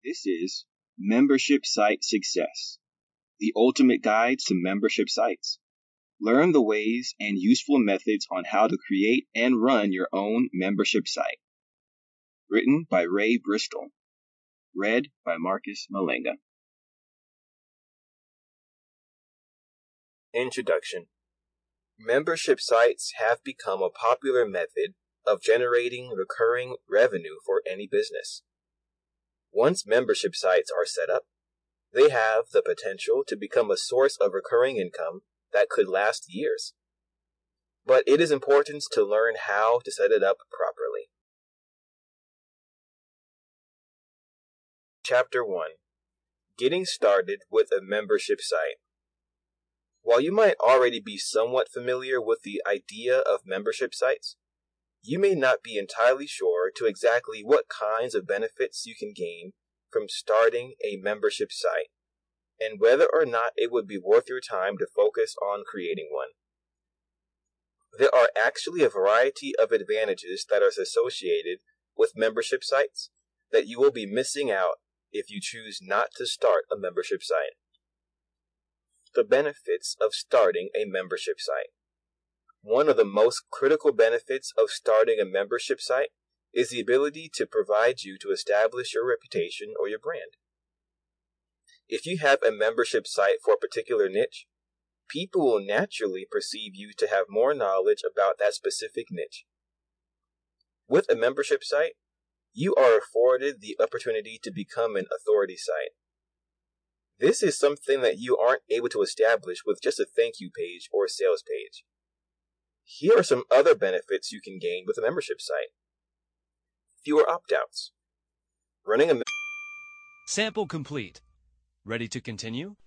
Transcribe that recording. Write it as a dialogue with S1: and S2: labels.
S1: This is Membership Site Success, the ultimate guide to membership sites. Learn the ways and useful methods on how to create and run your own membership site. Written by Ray Bristol. Read by Marcus Malenga.
S2: Introduction. Membership sites have become a popular method of generating recurring revenue for any business. Once membership sites are set up, they have the potential to become a source of recurring income that could last years. But it is important to learn how to set it up properly. Chapter 1. Getting started with a membership site. While you might already be somewhat familiar with the idea of membership sites, you may not be entirely sure to exactly what kinds of benefits you can gain from starting a membership site, and whether or not it would be worth your time to focus on creating one. There are actually a variety of advantages that are associated with membership sites that you will be missing out if you choose not to start a membership site. The benefits of starting a membership site. One of the most critical benefits of starting a membership site is the ability to provide you to establish your reputation or your brand. If you have a membership site for a particular niche, people will naturally perceive you to have more knowledge about that specific niche. With a membership site, you are afforded the opportunity to become an authority site. This is something that you aren't able to establish with just a thank you page or a sales page. Here are some other benefits you can gain with a membership site. Fewer opt-outs. Running a
S3: Sample complete. Ready to continue?